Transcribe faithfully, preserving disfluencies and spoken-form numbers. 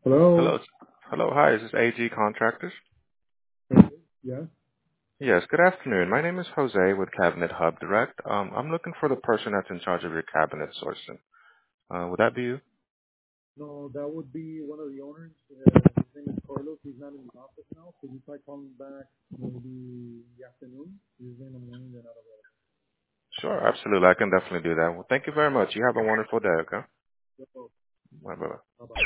Hello. Hello. Hello. Hi. Is this A G Contractors? Yes. Yes. Good afternoon. My name is Jose with Cabinet Hub Direct. Um, I'm looking for the person that's in charge of your cabinet sourcing. Uh, would that be you? No, that would be one of the owners. Uh, his name is Carlos. He's not in the office now. Could you try calling back maybe in the afternoon? He's in the morning. They're not Sure. Absolutely. I can definitely do that. Well, thank you very much. You have a wonderful day. Okay. available. Bye bye. Bye bye.